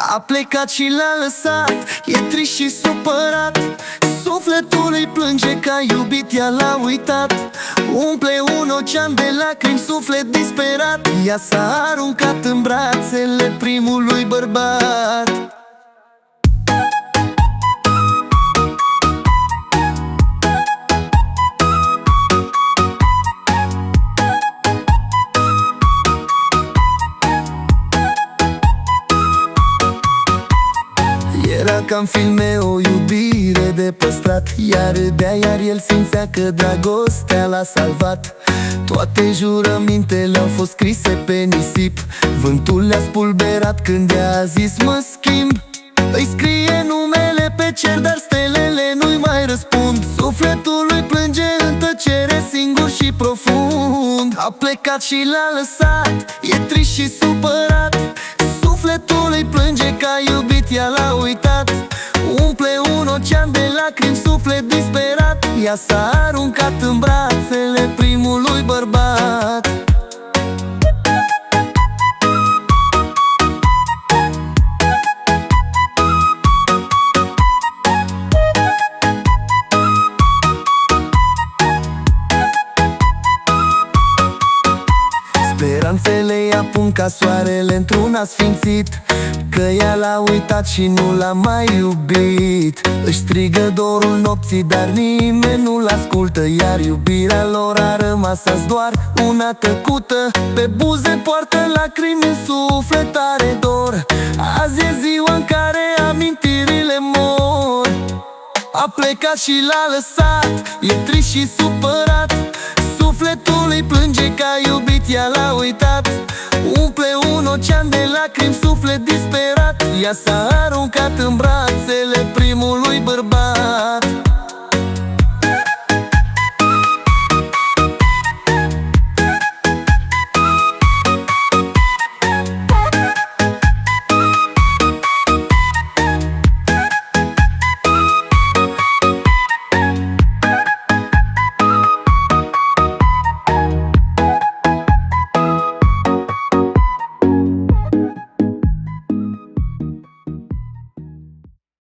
A plecat și l-a lăsat, e trist și supărat. Sufletul îi plânge că a iubit, ea l-a uitat. Umple un ocean de lacrimi, suflet disperat. Ea s-a aruncat în brațele primului bărbat. Era ca în filme o iubire de păstrat. Ea râdea, iar el simțea că dragostea l-a salvat. Toate jurămintele au fost scrise pe nisip. Vântul le-a spulberat când ea a zis mă schimb. Îi scrie numele pe cer, dar stelele nu-i mai răspund. Sufletul lui plânge în tăcere, singur și profund. A plecat și l-a lăsat, e trist și supărat. Sufletul îi plânge că a iubit, ea l-a uitat. Umple un ocean de lacrimi, suflet disperat. Ea s-a aruncat în brațele primului bărbat. Speranțele i-a pun ca soarele într-un asfințit, că ea l-a uitat și nu l-a mai iubit. Își strigă dorul nopții, dar nimeni nu-l ascultă. Iar iubirea lor a rămas azi doar una tăcută. Pe buze poartă lacrimi, în suflet are dor. Azi e ziua în care amintirile mor. A plecat și l-a lăsat, e trist și supărat. Sufletul îi plânge că a iubit, ea l-a uitat. Umple un ocean de lacrimi, suflet disperat. Ea s-a aruncat în brațele primului bărbat.